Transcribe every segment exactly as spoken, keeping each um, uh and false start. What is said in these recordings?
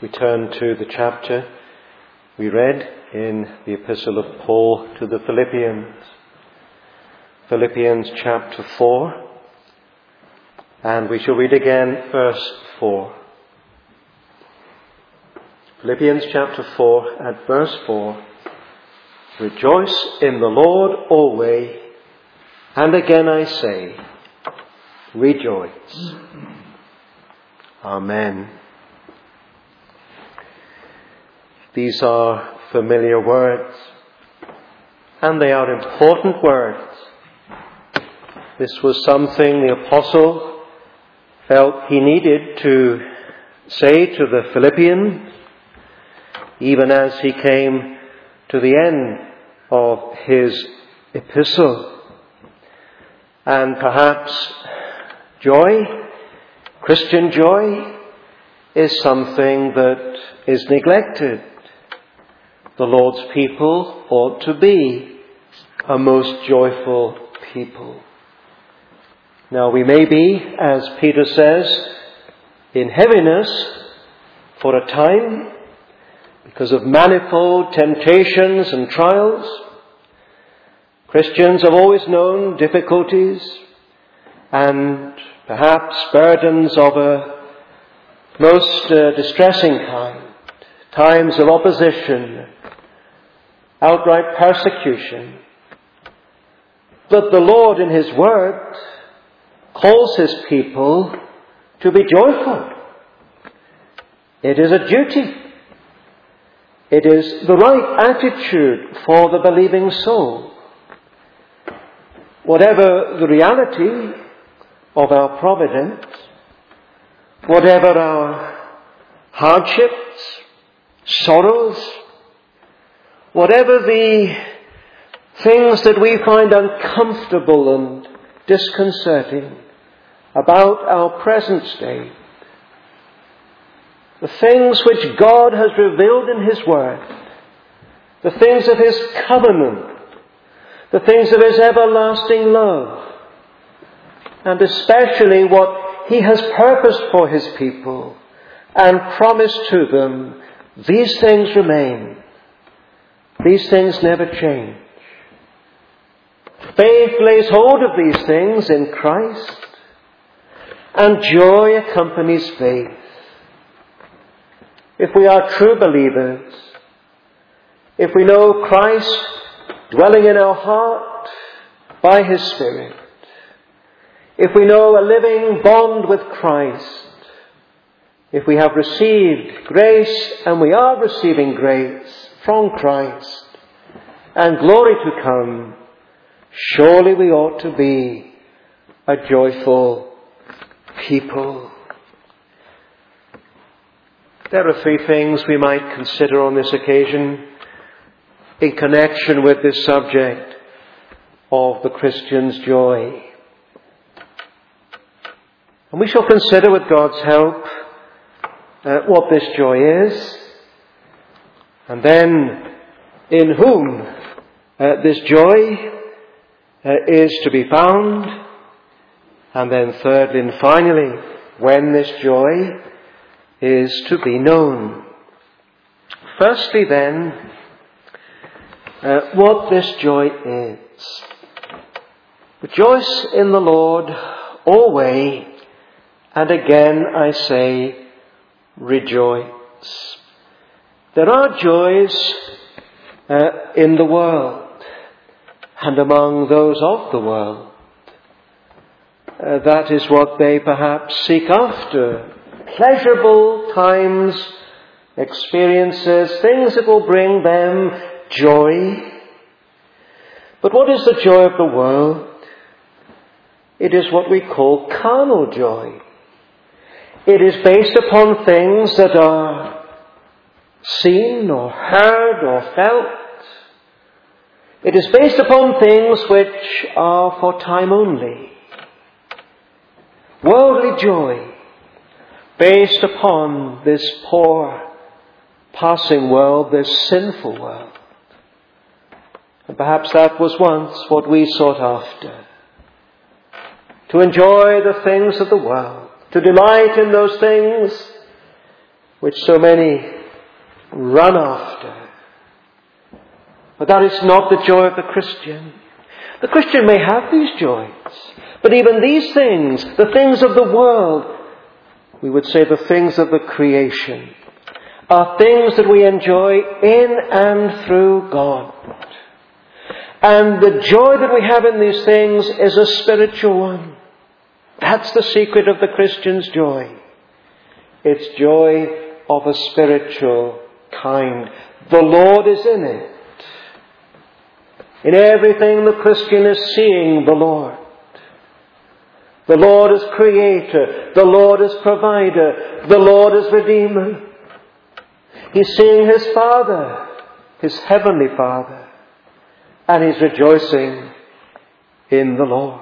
we turn to the chapter we read in the Epistle of Paul to the Philippians. Philippians chapter four, and we shall read again verse four. Philippians chapter four at verse four. Rejoice in the Lord always, and again I say, rejoice. Amen. These are familiar words, and they are important words. This was something the apostle felt he needed to say to the Philippians, even as he came to the end of his epistle. And perhaps joy, Christian joy, is something that is neglected. The Lord's people ought to be a most joyful people. Now we may be, as Peter says, in heaviness for a time because of manifold temptations and trials. Christians have always known difficulties and perhaps burdens of a most uh, distressing kind, times of opposition, outright persecution. But the Lord in His Word calls His people to be joyful. It is a duty. It is the right attitude for the believing soul. Whatever the reality of our providence, whatever our hardships, sorrows, whatever the things that we find uncomfortable and disconcerting about our present state, the things which God has revealed in His Word, the things of His covenant, the things of His everlasting love, and especially what He has purposed for His people and promised to them, these things remain. These things never change. Faith lays hold of these things in Christ, and joy accompanies faith. If we are true believers, if we know Christ dwelling in our heart by His Spirit, if we know a living bond with Christ, if we have received grace and we are receiving grace from Christ and glory to come, surely we ought to be a joyful people. There are three things we might consider on this occasion in connection with this subject of the Christian's joy. And we shall consider with God's help uh, what this joy is, and then in whom uh, this joy uh, is to be found, and then thirdly and finally, when this joy is to be known. Firstly then, uh, what this joy is. Rejoice in the Lord always, and again I say, rejoice. There are joys uh, in the world and among those of the world. Uh, that is what they perhaps seek after. Pleasurable times, experiences, things that will bring them joy. But what is the joy of the world? It is what we call carnal joy. It is based upon things that are seen or heard or felt. It is based upon things which are for time only. Worldly joy based upon this poor, passing world, this sinful world. And perhaps that was once what we sought after. To enjoy the things of the world, to delight in those things which so many run after. But that is not the joy of the Christian. The Christian may have these joys, but even these things, the things of the world, we would say the things of the creation, are things that we enjoy in and through God. And the joy that we have in these things is a spiritual one. That's the secret of the Christian's joy. It's joy of a spiritual kind. The Lord is in it. In everything the Christian is seeing the Lord. The Lord is Creator. The Lord is Provider. The Lord is Redeemer. He's seeing His Father, His Heavenly Father. And He's rejoicing in the Lord.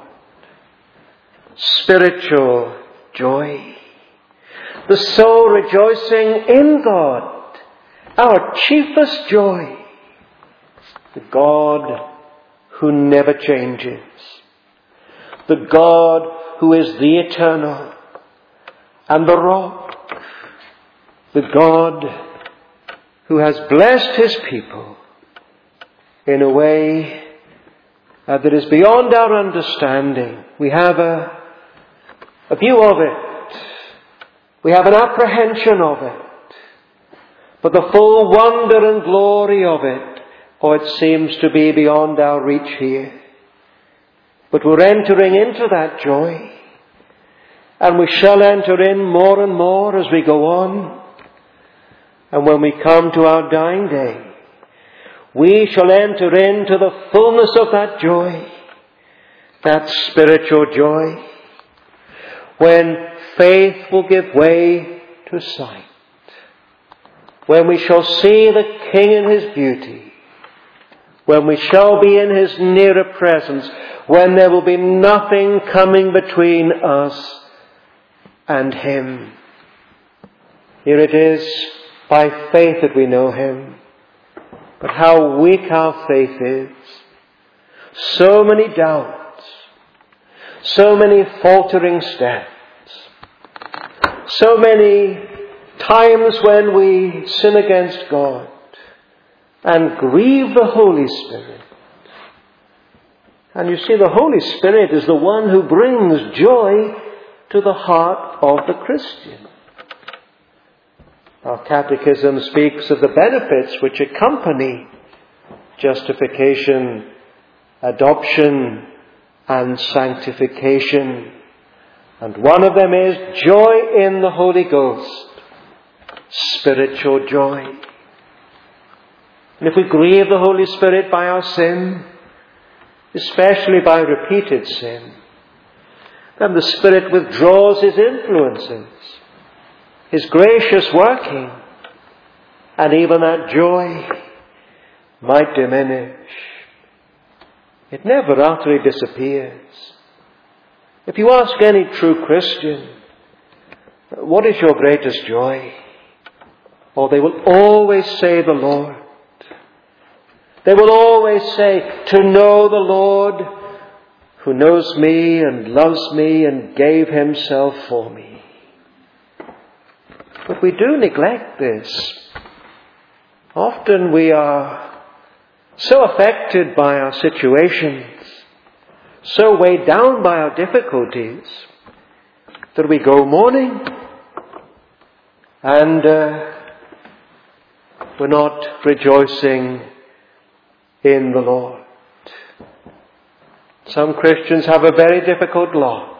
Spiritual joy. The soul rejoicing in God. Our chiefest joy. The God who never changes. The God who is the eternal and the rock. The God who has blessed His people in a way uh, that is beyond our understanding. We have a, a view of it. We have an apprehension of it. But the full wonder and glory of it, oh, it seems to be beyond our reach here. But we're entering into that joy. And we shall enter in more and more as we go on. And when we come to our dying day, we shall enter into the fullness of that joy, that spiritual joy, when faith will give way to sight, when we shall see the King in His beauty, when we shall be in His nearer presence, when there will be nothing coming between us and Him. Here it is, by faith that we know Him. But how weak our faith is. So many doubts. So many faltering steps. So many times when we sin against God and grieve the Holy Spirit. And you see, the Holy Spirit is the one who brings joy to the heart of the Christian. Our catechism speaks of the benefits which accompany justification, adoption, and sanctification. And one of them is joy in the Holy Ghost, spiritual joy. And if we grieve the Holy Spirit by our sin, especially by repeated sin, then the Spirit withdraws His influences, His gracious working, and even that joy might diminish. It never utterly disappears. If you ask any true Christian, what is your greatest joy? Oh, they will always say the Lord. They will always say, to know the Lord who knows me and loves me and gave Himself for me. But we do neglect this. Often we are so affected by our situations, so weighed down by our difficulties, that we go mourning and uh, we're not rejoicing in the Lord. Some Christians have a very difficult lot,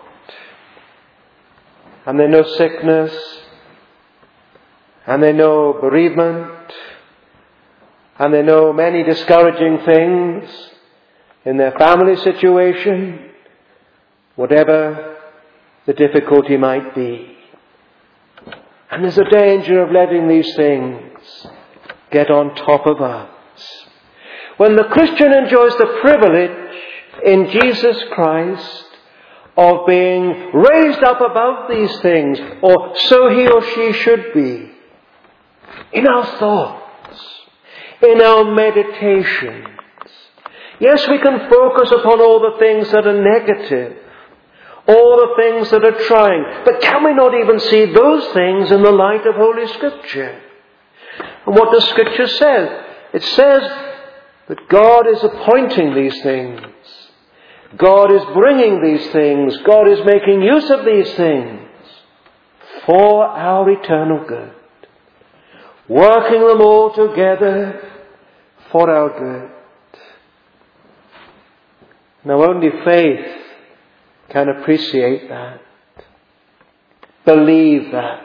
and they know sickness, and they know bereavement, and they know many discouraging things in their family situation, whatever the difficulty might be. And there's a danger of letting these things get on top of us. When the Christian enjoys the privilege in Jesus Christ of being raised up above these things, or so he or she should be, in our thoughts, in our meditations. Yes, we can focus upon all the things that are negative, all the things that are trying. But can we not even see those things in the light of Holy Scripture? And what does Scripture say? It says that God is appointing these things. God is bringing these things. God is making use of these things for our eternal good. Working them all together for our good. Now only faith can appreciate that. Believe that.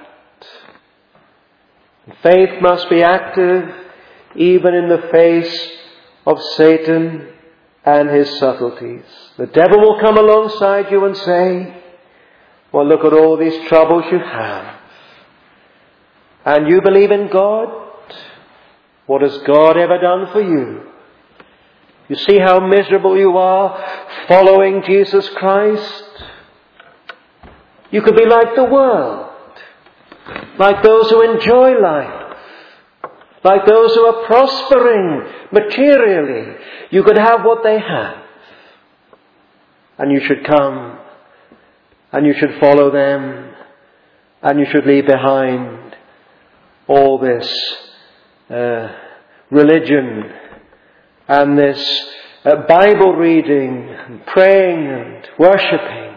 And faith must be active even in the face of Satan and his subtleties. The devil will come alongside you and say, well, look at all these troubles you have. And you believe in God? What has God ever done for you? You see how miserable you are following Jesus Christ? You could be like the world, like those who enjoy life, like those who are prospering materially. You could have what they have. And you should come, and you should follow them, and you should leave behind all this uh, religion and this uh, Bible reading and praying and worshipping.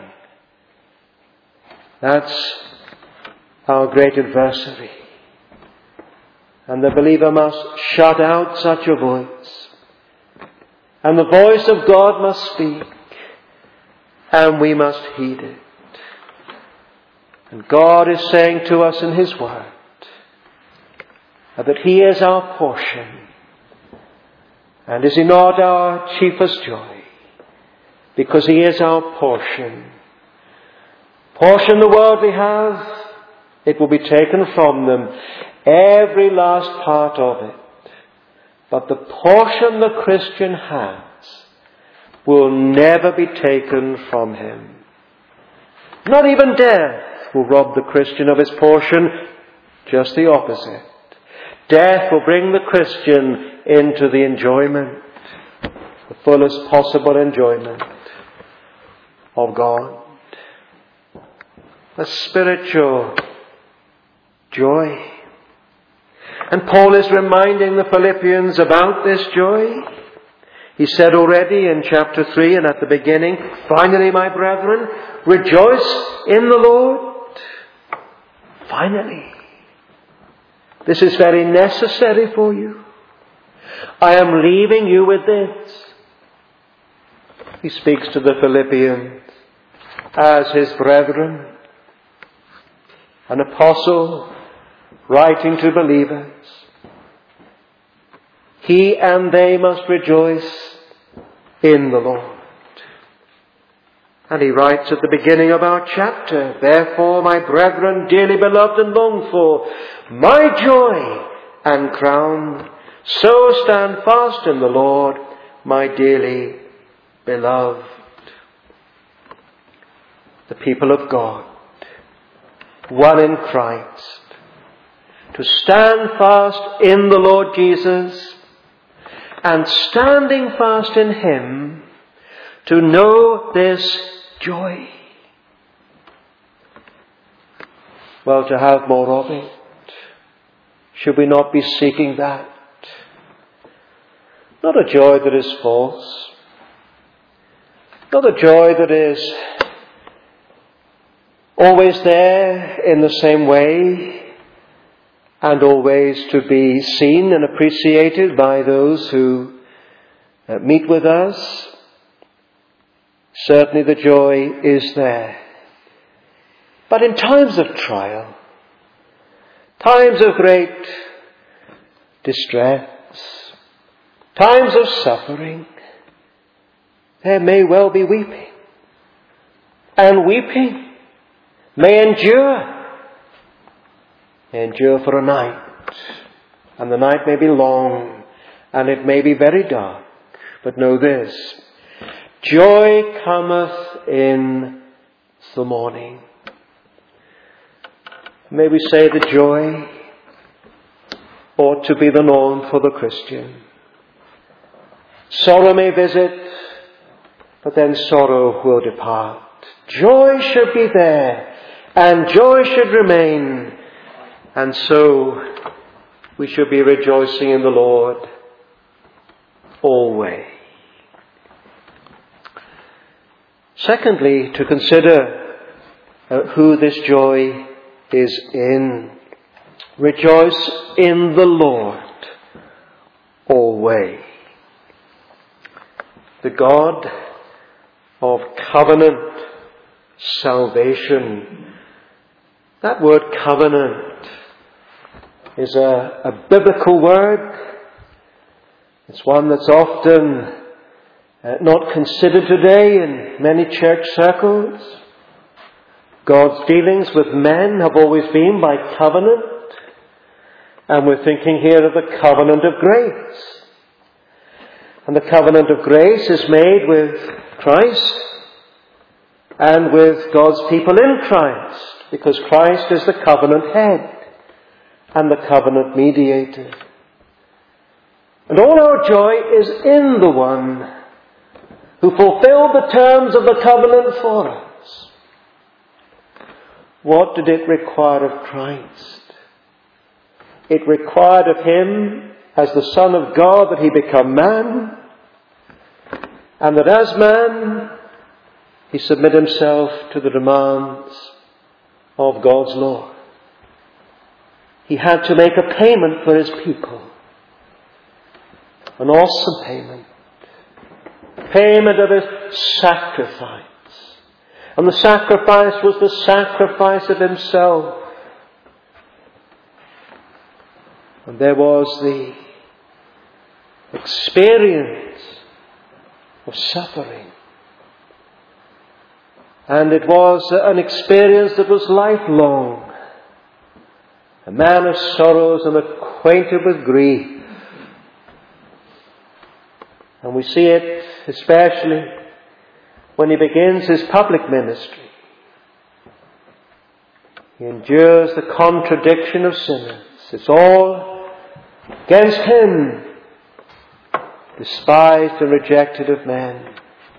That's our great adversary. And the believer must shut out such a voice. And the voice of God must speak. And we must heed it. And God is saying to us in His Word that He is our portion. And is He not our chiefest joy? Because He is our portion. Portion the world we have, it will be taken from them, every last part of it. But the portion the Christian has will never be taken from him. Not even death will rob the Christian of his portion, just the opposite. Death will bring the Christian into the enjoyment, the fullest possible enjoyment of God. A spiritual joy. And Paul is reminding the Philippians about this joy. He said already in chapter three and at the beginning, finally, my brethren, rejoice in the Lord. Finally. This is very necessary for you. I am leaving you with this. He speaks to the Philippians as his brethren. An apostle writing to believers. He and they must rejoice in the Lord. And he writes at the beginning of our chapter, therefore, my brethren, dearly beloved and longed for, my joy and crown, so stand fast in the Lord, my dearly beloved. The people of God, one in Christ, to stand fast in the Lord Jesus, and standing fast in Him, to know this joy. Well, to have more of it, should we not be seeking that? Not a joy that is false, not a joy that is always there in the same way, and always to be seen and appreciated by those who uh, meet with us. Certainly the joy is there. But in times of trial, times of great distress, times of suffering, there may well be weeping. And weeping may endure. May endure for a night. And the night may be long. And it may be very dark. But know this. Joy cometh in the morning. May we say the joy ought to be the norm for the Christian. Sorrow may visit, but then sorrow will depart. Joy should be there, and joy should remain. And so we should be rejoicing in the Lord always. Secondly, to consider uh, who this joy is in. Rejoice in the Lord always. The God of covenant salvation. That word covenant is a, a biblical word. It's one that's often uh, not considered today in many church circles. God's dealings with men have always been by covenant. And we're thinking here of the covenant of grace. And the covenant of grace is made with Christ and with God's people in Christ, because Christ is the covenant head and the covenant mediator. And all our joy is in the one who fulfilled the terms of the covenant for us. What did it require of Christ? It required of him, as the Son of God, that he become man, and that as man, he submit himself to the demands of God's law. He had to make a payment for his people. An awesome payment. Payment of his sacrifice. And the sacrifice was the sacrifice of himself. And there was the experience of suffering. And it was an experience that was lifelong. A man of sorrows and acquainted with grief. And we see it especially when he begins his public ministry. He endures the contradiction of sinners. It's all against him, despised and rejected of men.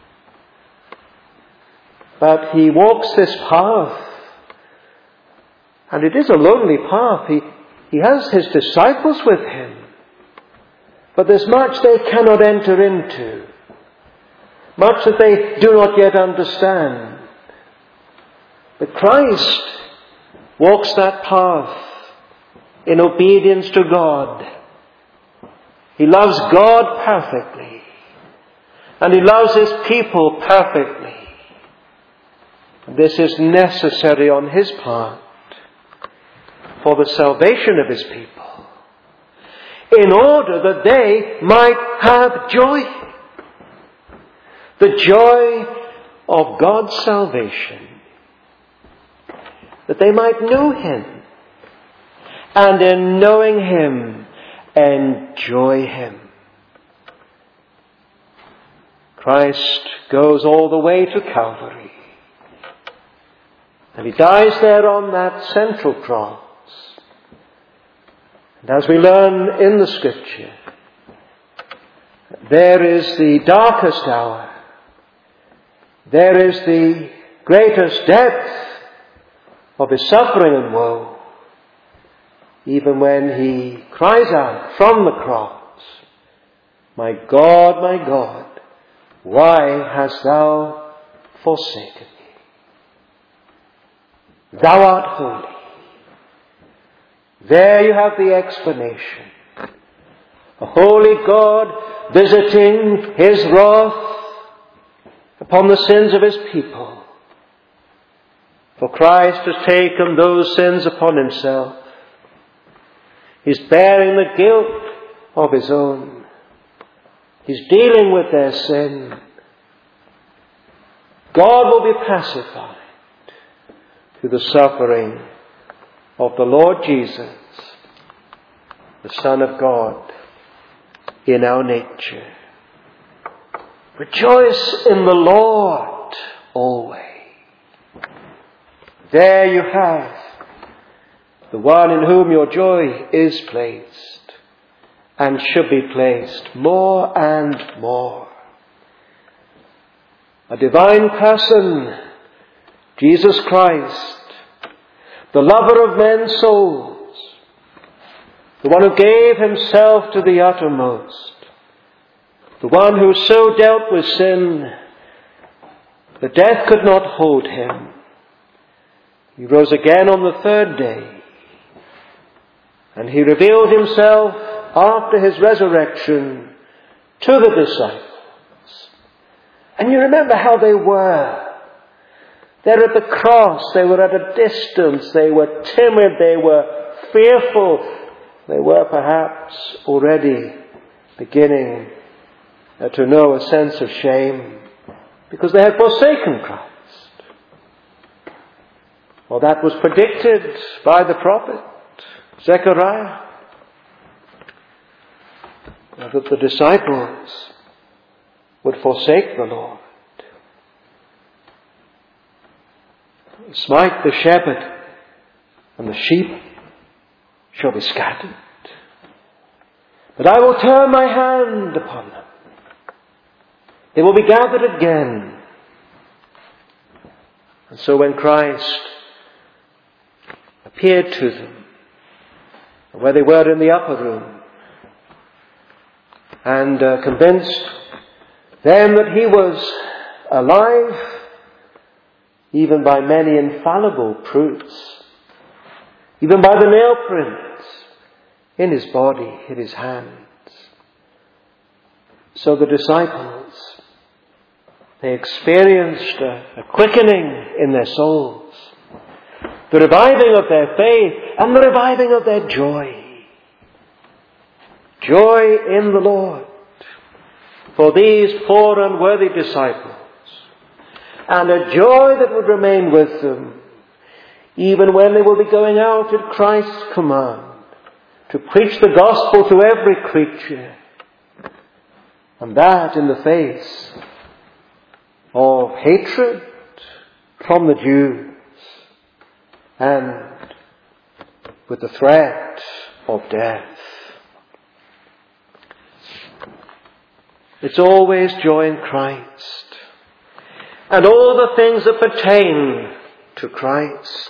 But he walks this path, and it is a lonely path. He, he has his disciples with him, but there's much they cannot enter into, much that they do not yet understand. But Christ walks that path in obedience to God. He loves God perfectly, and he loves his people perfectly. This is necessary on his part for the salvation of his people, in order that they might have joy. The joy of God's salvation. That they might know him, and in knowing him, enjoy him. Christ goes all the way to Calvary. And he dies there on that central cross. And as we learn in the Scripture, there is the darkest hour. There is the greatest depth of his suffering and woe. Even when he cries out from the cross, "My God, my God, why hast thou forsaken me? Thou art holy." There you have the explanation. A holy God visiting his wrath upon the sins of his people. For Christ has taken those sins upon himself. He's bearing the guilt of his own. He's dealing with their sin. God will be pacified through the suffering of the Lord Jesus, the Son of God, in our nature. Rejoice in the Lord always. There you have the one in whom your joy is placed and should be placed more and more. A divine person Jesus Christ, the lover of men's souls, the one who gave himself to the uttermost, the one who so dealt with sin that death could not hold him. He rose again on the third day, and he revealed himself after his resurrection to the disciples. And you remember how they were. There at the cross, they were at a distance, they were timid, they were fearful, they were perhaps already beginning to know a sense of shame because they had forsaken Christ. Well, that was predicted by the prophet Zechariah, that the disciples would forsake the Lord. Smite the shepherd, and the sheep shall be scattered. But I will turn my hand upon them. They will be gathered again. And so when Christ appeared to them, where they were in the upper room, and uh, convinced them that he was alive, even by many infallible proofs, even by the nail prints in his body, in his hands. So the disciples, they experienced a, a quickening in their souls, the reviving of their faith and the reviving of their joy. Joy in the Lord for these poor unworthy disciples, and a joy that would remain with them even when they will be going out at Christ's command to preach the gospel to every creature, and that in the face of hatred from the Jews and with the threat of death. It's always joy in Christ and all the things that pertain to Christ.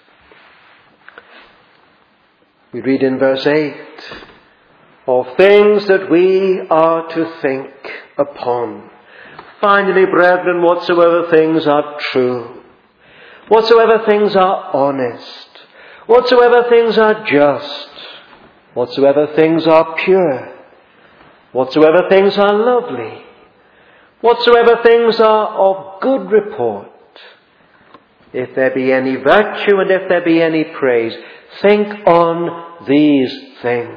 We read in verse eight of things that we are to think upon. Finally, brethren, whatsoever things are true, whatsoever things are honest, whatsoever things are just, whatsoever things are pure, whatsoever things are lovely, whatsoever things are of good report, if there be any virtue and if there be any praise, think on these things.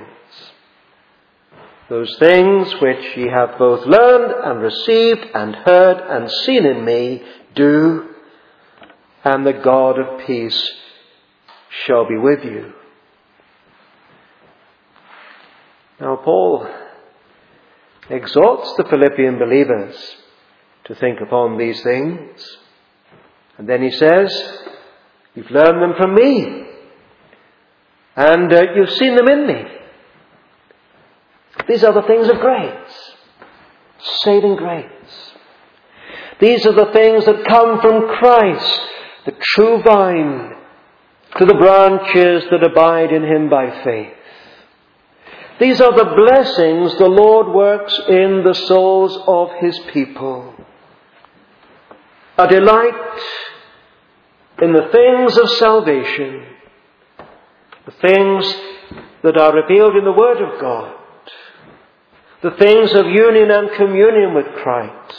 Those things which ye have both learned and received and heard and seen in me, do, and the God of peace shall be with you. Now Paul exhorts the Philippian believers to think upon these things. And then he says, you've learned them from me. And uh, you've seen them in me. These are the things of grace. Saving grace. These are the things that come from Christ, the true vine, to the branches that abide in him by faith. These are the blessings the Lord works in the souls of his people. A delight in the things of salvation, the things that are revealed in the Word of God, the things of union and communion with Christ,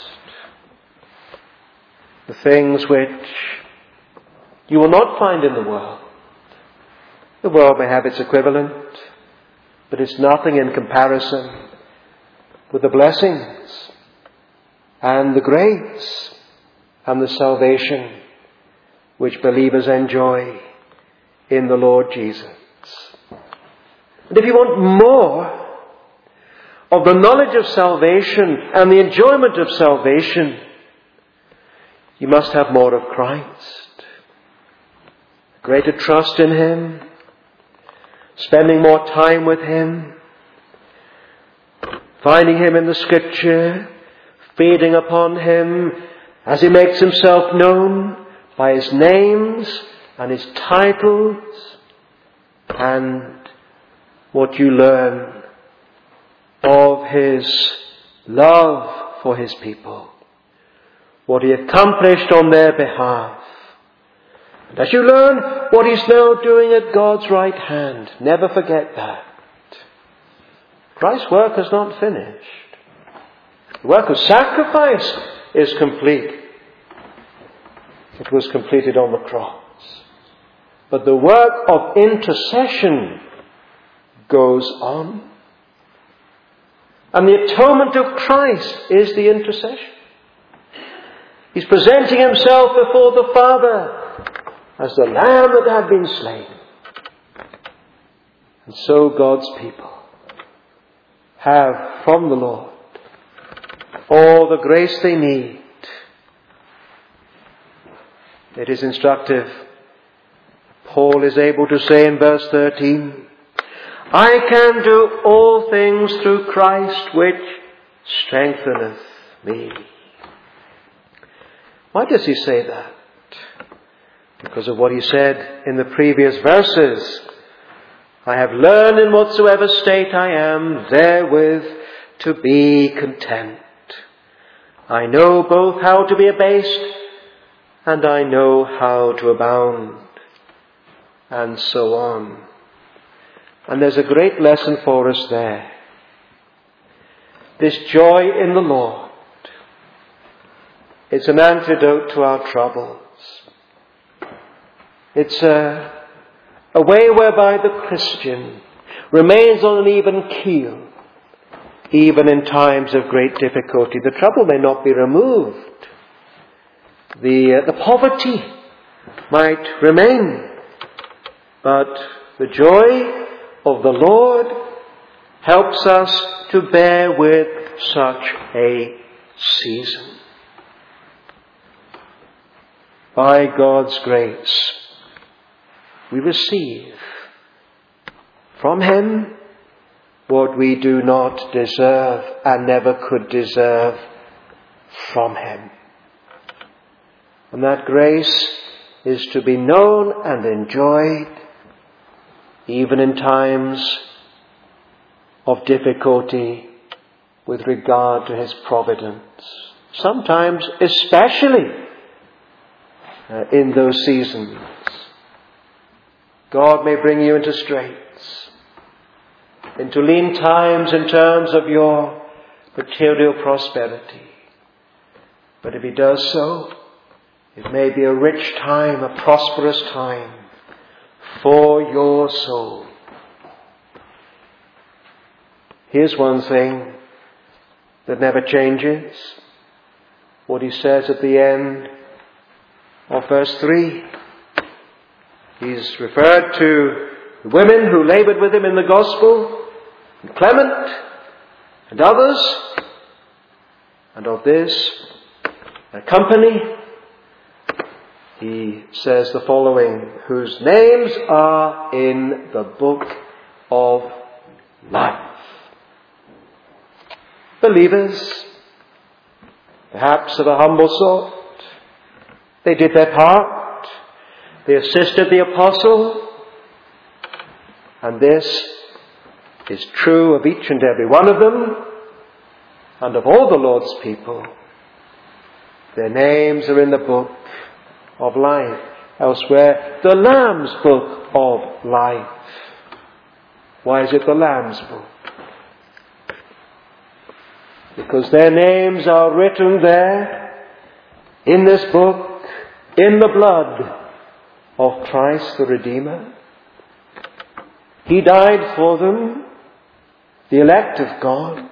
the things which you will not find in the world. The world may have its equivalent, but it's nothing in comparison with the blessings and the grace and the salvation which believers enjoy in the Lord Jesus. And if you want more of the knowledge of salvation and the enjoyment of salvation, you must have more of Christ. Greater trust in him, spending more time with him, finding him in the Scripture, feeding upon him as he makes himself known, by his names and his titles, and what you learn of his love for his people, what he accomplished on their behalf. And as you learn what he's now doing at God's right hand, never forget that. Christ's work is not finished. The work of sacrifice is complete. It was completed on the cross. But the work of intercession goes on. And the atonement of Christ is the intercession. He's presenting himself before the Father as the Lamb that had been slain. And so God's people have from the Lord all the grace they need. It is instructive. Paul is able to say in verse thirteen, I can do all things through Christ which strengtheneth me. Why does he say that? Because of what he said in the previous verses. I have learned in whatsoever state I am, therewith to be content. I know both how to be abased, and I know how to abound. And so on. And there's a great lesson for us there. This joy in the Lord. It's an antidote to our troubles. It's a, a way whereby the Christian remains on an even keel, even in times of great difficulty. The trouble may not be removed. The, uh, the poverty might remain. But the joy of the Lord helps us to bear with such a season. By God's grace, we receive from him what we do not deserve and never could deserve from him. And that grace is to be known and enjoyed even in times of difficulty with regard to his providence. Sometimes, especially uh, in those seasons, God may bring you into straits, into lean times in terms of your material prosperity. But if he does so, it may be a rich time, a prosperous time for your soul. Here's one thing that never changes. What he says at the end of verse three. He's referred to the women who laboured with him in the gospel, and Clement and others, and of this company he says the following, whose names are in the book of life. Believers, perhaps of a humble sort, they did their part, they assisted the apostle, and this is true of each and every one of them, and of all the Lord's people. Their names are in the book of life. Elsewhere, the Lamb's book of life. Why is it the Lamb's book? Because their names are written there in this book, in the blood of Christ the Redeemer. He died for them, the elect of God,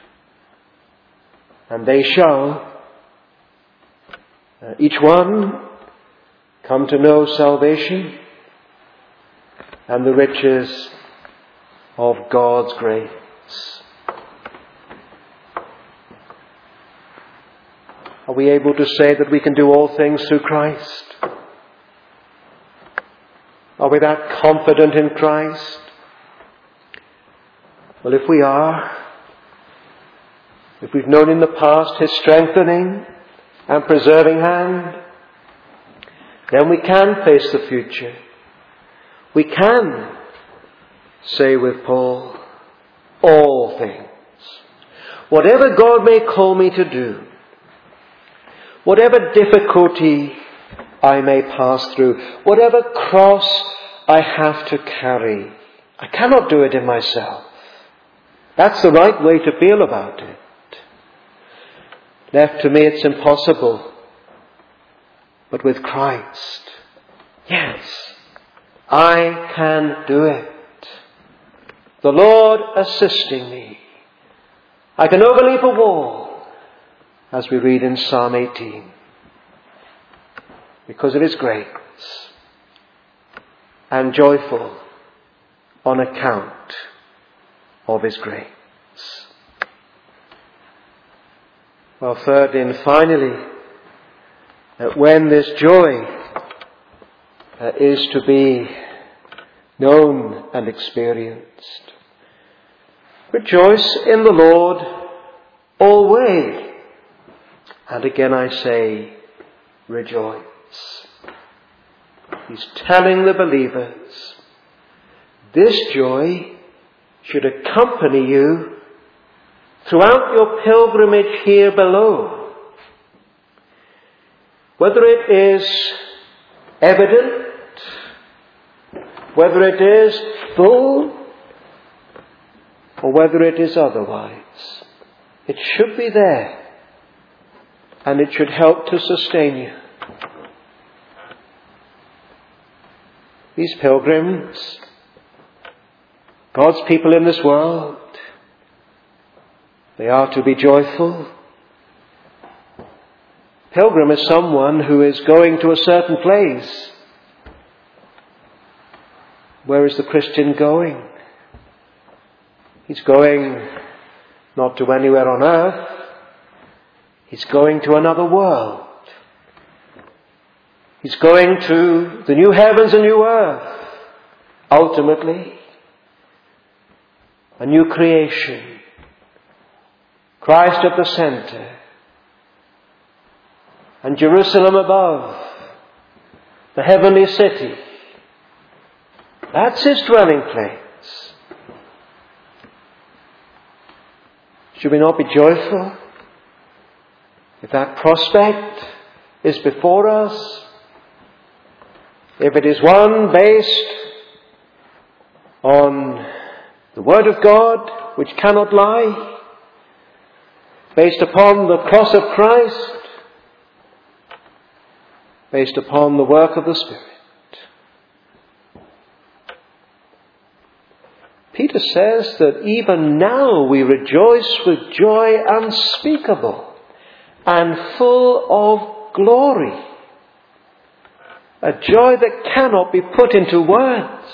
and they shall, uh, each one, come to know salvation and the riches of God's grace. Are we able to say that we can do all things through Christ? Are we that confident in Christ? Well, if we are, if we've known in the past his strengthening and preserving hand, then we can face the future. We can say with Paul, all things, whatever God may call me to do, whatever difficulty I may pass through, whatever cross I have to carry, I cannot do it in myself. That's the right way to feel about it. Left to me, it's impossible. But with Christ, yes, I can do it. The Lord assisting me. I can overleap a wall, as we read in Psalm eighteen, because of His grace, and joyful on account of His grace. Well, third and finally, that when this joy uh, is to be known and experienced, rejoice in the Lord always. And again I say, rejoice. He's telling the believers, this joy should accompany you throughout your pilgrimage here below. Whether it is evident, whether it is full, or whether it is otherwise, it should be there, and it should help to sustain you. These pilgrims, God's people in this world, they are to be joyful. Pilgrim is someone who is going to a certain place. Where is the Christian going? He's going not to anywhere on earth. He's going to another world. He's going to the new heavens and new earth. Ultimately, a new creation. Christ at the center. And Jerusalem above. The heavenly city. That's His dwelling place. Should we not be joyful if that prospect is before us? If it is one based on the Word of God, which cannot lie, based upon the cross of Christ, based upon the work of the Spirit. Peter says that even now we rejoice with joy unspeakable and full of glory. A joy that cannot be put into words.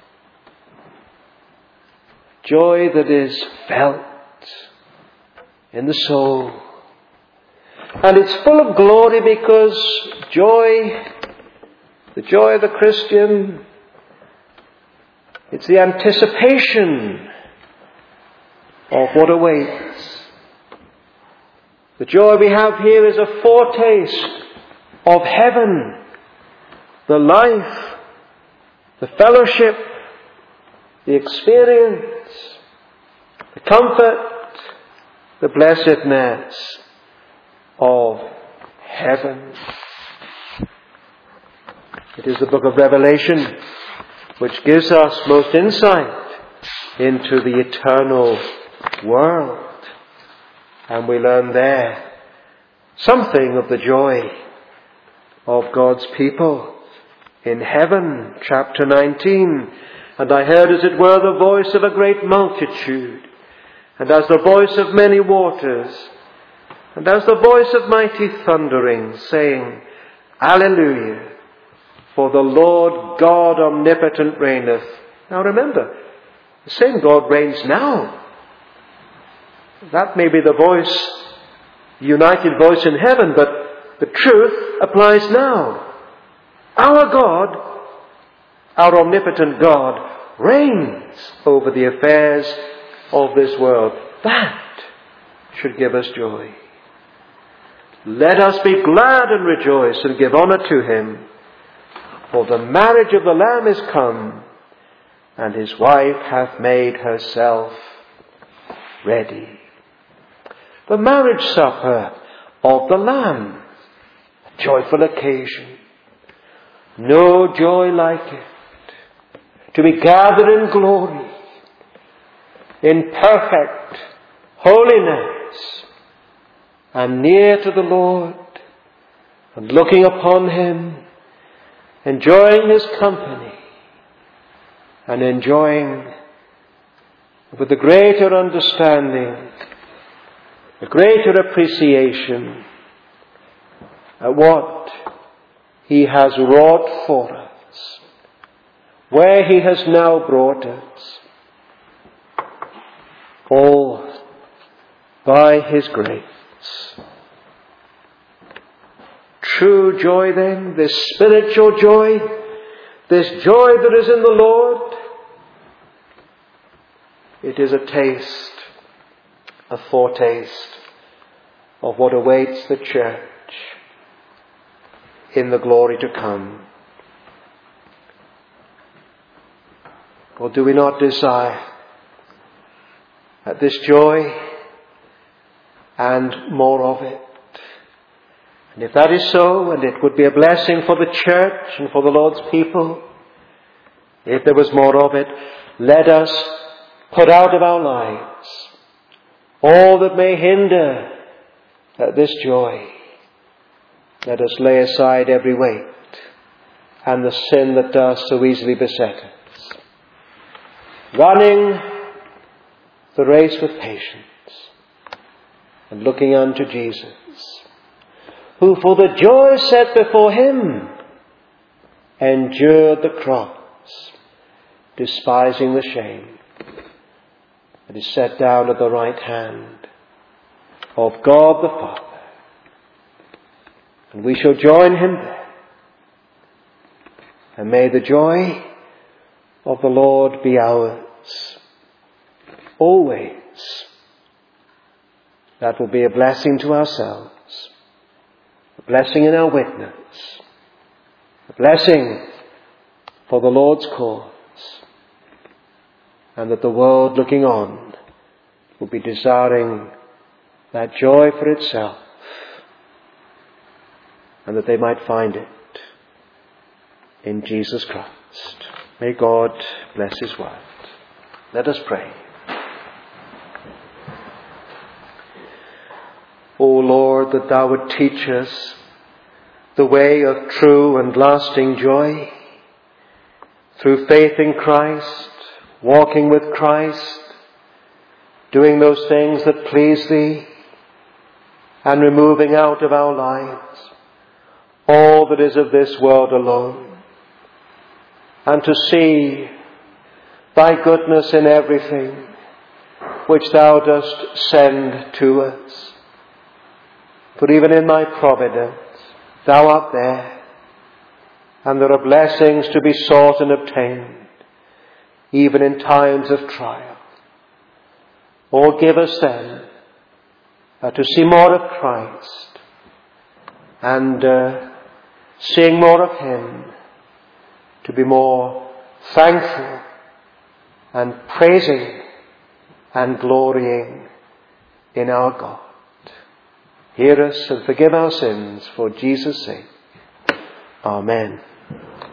Joy that is felt in the soul. And it's full of glory because joy, the joy of the Christian, it's the anticipation of what awaits. The joy we have here is a foretaste of heaven, the life, the fellowship, the experience, the comfort, the blessedness of heaven. It is the book of Revelation which gives us most insight into the eternal world. And we learn there something of the joy of God's people in heaven. Chapter nineteen. And I heard as it were the voice of a great multitude, and as the voice of many waters, and as the voice of mighty thundering, saying, Alleluia! For the Lord God omnipotent reigneth. Now remember, the same God reigns now. That may be the voice, the united voice in heaven, but the truth applies now. Our God, our omnipotent God, reigns over the affairs of this world. That should give us joy. Let us be glad and rejoice and give honour to Him, For the marriage of the Lamb is come, and his wife hath made herself ready. The marriage supper of the Lamb, a joyful occasion. No joy like it, to be gathered in glory, in perfect holiness, and near to the Lord, and looking upon him, enjoying his company, and enjoying with a greater understanding, a greater appreciation at what he has wrought for us, where he has now brought us, all by his grace. True joy then, this spiritual joy, this joy that is in the Lord, it is a taste, a foretaste of what awaits the church in the glory to come. Or do we not desire that this joy and more of it? And if that is so, and it would be a blessing for the church and for the Lord's people, if there was more of it, let us put out of our lives all that may hinder this joy. Let us lay aside every weight and the sin that does so easily beset us, running the race with patience and looking unto Jesus, who for the joy set before him endured the cross, despising the shame, and is set down at the right hand of God the Father. And we shall join him there. And may the joy of the Lord be ours always. That will be a blessing to ourselves, a blessing in our witness, a blessing for the Lord's cause, and that the world looking on will be desiring that joy for itself, and that they might find it in Jesus Christ. May God bless his word. Let us pray. O Lord, that thou would teach us the way of true and lasting joy through faith in Christ, walking with Christ, doing those things that please thee, and removing out of our lives all that is of this world alone, and to see thy goodness in everything which thou dost send to us. For even in thy providence, thou art there, and there are blessings to be sought and obtained, even in times of trial. Oh, give us then uh, to see more of Christ, and uh, seeing more of him, to be more thankful and praising and glorying in our God. Hear us and forgive our sins for Jesus' sake. Amen.